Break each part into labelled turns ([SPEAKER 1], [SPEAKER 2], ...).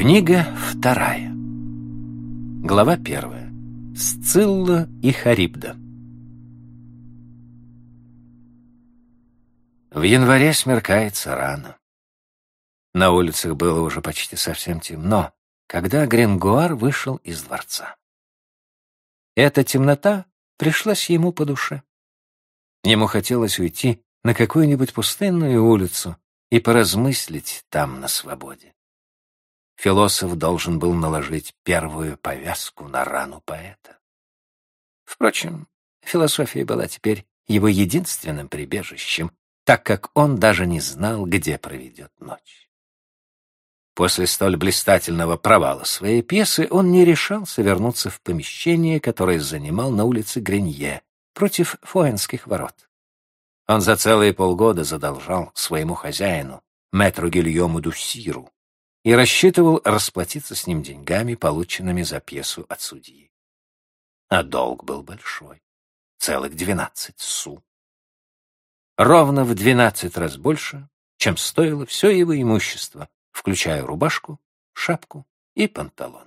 [SPEAKER 1] Книга 2. Глава 1. Сцилла и Харибда. В январе смеркается рано. На улицах было уже почти совсем темно, когда Грингуар вышел из дворца. Эта темнота пришлась ему по душе. Ему хотелось уйти на какую-нибудь пустынную улицу и поразмыслить там на свободе. Философ должен был наложить первую повязку на рану поэта. Впрочем, философия была теперь его единственным прибежищем, так как он даже не знал, где проведет ночь. После столь блистательного провала своей пьесы он не решался вернуться в помещение, которое занимал на улице Гренье, против Фуэнских ворот. Он за целые полгода задолжал своему хозяину, мэтру Гильому Дюссиру, и рассчитывал расплатиться с ним деньгами, полученными за пьесу от судьи. А долг был большой — целых 12 су. Ровно в 12 раз больше, чем стоило все его имущество, включая рубашку, шапку и панталоны.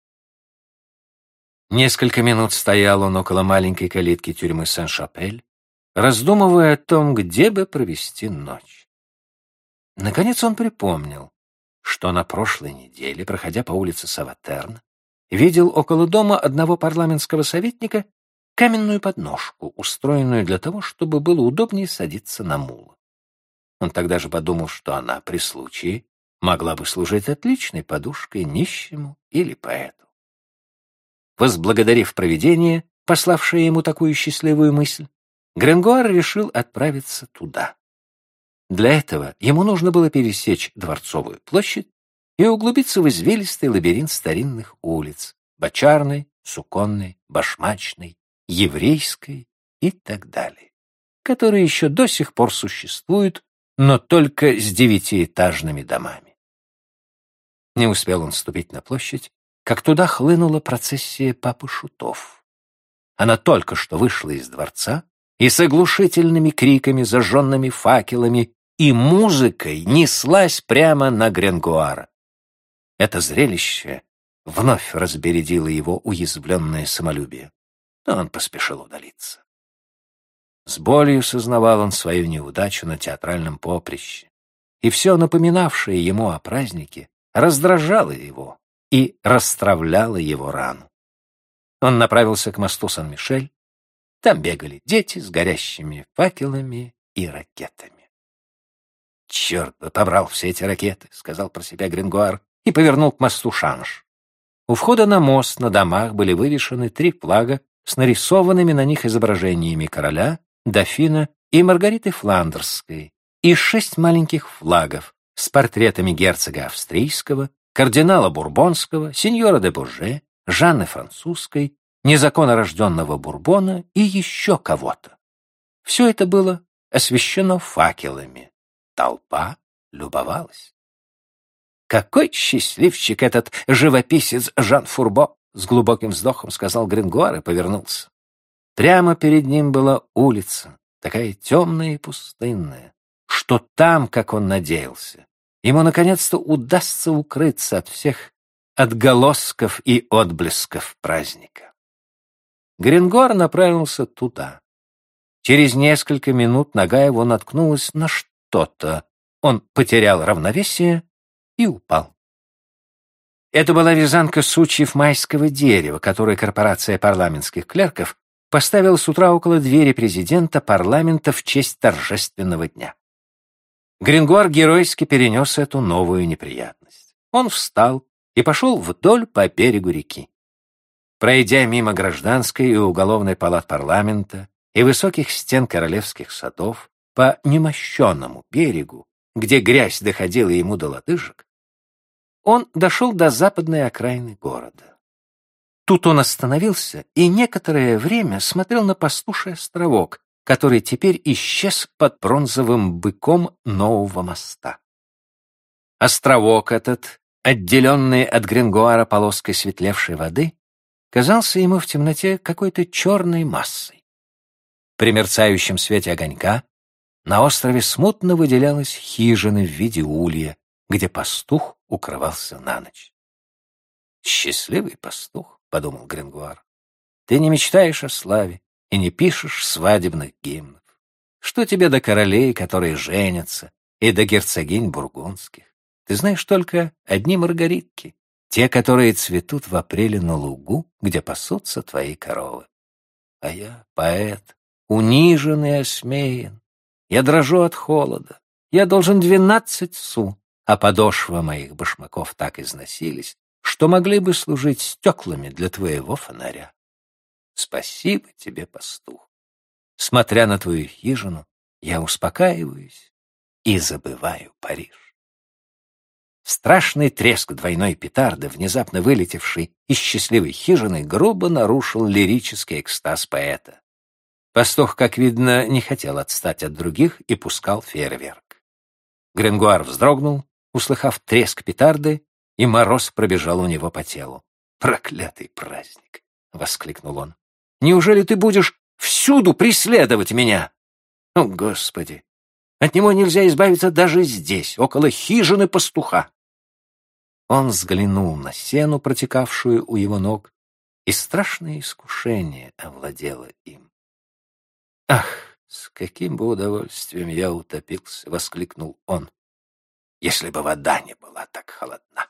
[SPEAKER 1] Несколько минут стоял он около маленькой калитки тюрьмы Сен-Шапель, раздумывая о том, где бы провести ночь. Наконец он припомнил, что на прошлой неделе, проходя по улице Саватерн, видел около дома одного парламентского советника каменную подножку, устроенную для того, чтобы было удобнее садиться на мула. Он тогда же подумал, что она при случае могла бы служить отличной подушкой нищему или поэту. Возблагодарив провидение, пославшее ему такую счастливую мысль, Грингуар решил отправиться туда. Для этого ему нужно было пересечь Дворцовую площадь и углубиться в извилистый лабиринт старинных улиц — Бочарной, Суконной, Башмачной, Еврейской и так далее, которые еще до сих пор существуют, но только с 9-этажными домами. Не успел он ступить на площадь, как туда хлынула процессия папы Шутов. Она только что вышла из дворца и с оглушительными криками, зажженными факелами и музыкой неслась прямо на Грингуара. Это зрелище вновь разбередило его уязвленное самолюбие, но он поспешил удалиться. С болью сознавал он свою неудачу на театральном поприще, и все напоминавшее ему о празднике раздражало его и расстравляло его рану. Он направился к мосту Сан-Мишель. Там бегали дети с горящими факелами и ракетами. «Черт бы побрал все эти ракеты», — сказал про себя Грингуар и повернул к мосту Шанж. У входа на мост на домах были вывешены 3 флага с нарисованными на них изображениями короля, дофина и Маргариты Фландерской, и 6 маленьких флагов с портретами герцога австрийского, кардинала Бурбонского, сеньора де Боже, Жанны Французской, незаконно рожденного Бурбона и еще кого-то. Все это было освещено факелами. Толпа любовалась. «Какой счастливчик этот живописец Жан Фурбо!» — с глубоким вздохом сказал Грингуар и повернулся. Прямо перед ним была улица, такая темная и пустынная, что там, как он надеялся, ему наконец-то удастся укрыться от всех отголосков и отблесков праздника. Грингуар направился туда. Через несколько минут нога его наткнулась на что-то. Он потерял равновесие и упал. Это была вязанка сучьев майского дерева, которую корпорация парламентских клерков поставила с утра около двери президента парламента в честь торжественного дня. Грингуар геройски перенес эту новую неприятность. Он встал и пошел вдоль по берегу реки. Пройдя мимо гражданской и уголовной палат парламента и высоких стен королевских садов по немощенному берегу, где грязь доходила ему до лодыжек, он дошел до западной окраины города. Тут он остановился и некоторое время смотрел на пастуший островок, который теперь исчез под бронзовым быком нового моста. Островок этот, отделенный от Грингуара полоской светлевшей воды, казался ему в темноте какой-то черной массой. При мерцающем свете огонька на острове смутно выделялась хижина в виде улья, где пастух укрывался на ночь. «Счастливый пастух», — подумал Грингуар. «Ты не мечтаешь о славе и не пишешь свадебных гимнов. Что тебе до королей, которые женятся, и до герцогинь бургундских? Ты знаешь только одни маргаритки, те, которые цветут в апреле на лугу, где пасутся твои коровы. А я поэт, унижен и осмеян. Я дрожу от холода. Я должен 12 су, а подошвы моих башмаков так износились, что могли бы служить стеклами для твоего фонаря. Спасибо тебе, пастух. Смотря на твою хижину, я успокаиваюсь и забываю Париж». Страшный треск двойной петарды, внезапно вылетевший из счастливой хижины, грубо нарушил лирический экстаз поэта. Пастух, как видно, не хотел отстать от других и пускал фейерверк. Грингуар вздрогнул, услыхав треск петарды, и мороз пробежал у него по телу. «Проклятый праздник!» — воскликнул он. «Неужели ты будешь всюду преследовать меня? О, Господи! От него нельзя избавиться даже здесь, около хижины пастуха». Он взглянул на сену, протекавшую у его ног, и страшное искушение овладело им. «Ах, с каким бы удовольствием я утопился!» — воскликнул он. «Если бы вода не была так холодна!»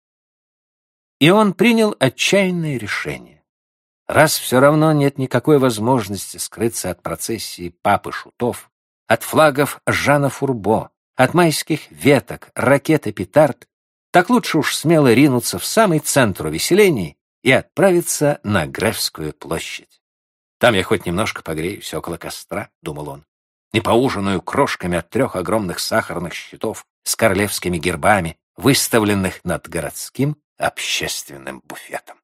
[SPEAKER 1] И он принял отчаянное решение. Раз все равно нет никакой возможности скрыться от процессии папы Шутов, от флагов Жана Фурбо, от майских веток, ракет и петард, так лучше уж смело ринуться в самый центр увеселений и отправиться на Гревскую площадь. «Там я хоть немножко погреюсь около костра», — думал он, «и поужинаю крошками от 3 огромных сахарных щитов с королевскими гербами, выставленных над городским общественным буфетом».